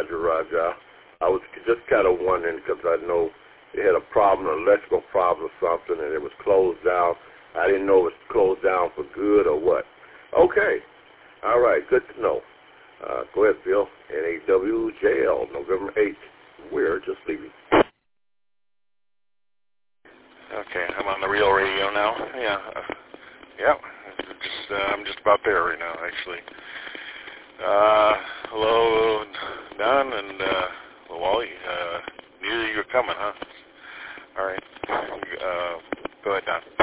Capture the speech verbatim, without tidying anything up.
Roger, Roger. I was just kind of wondering because I know they had a problem, an electrical problem or something, and it was closed down. I didn't know it was closed down for good or what. Okay. All right. Good to know. Uh, go ahead, Bill. N A W J L, November eighth. We're just leaving. Okay, I'm on the real radio now. Yeah. Uh, yeah. Just, uh, I'm just about there right now, actually. Uh, hello, Don, and uh, Wally. Uh, knew you were coming, huh? All right. Uh, go ahead, Don.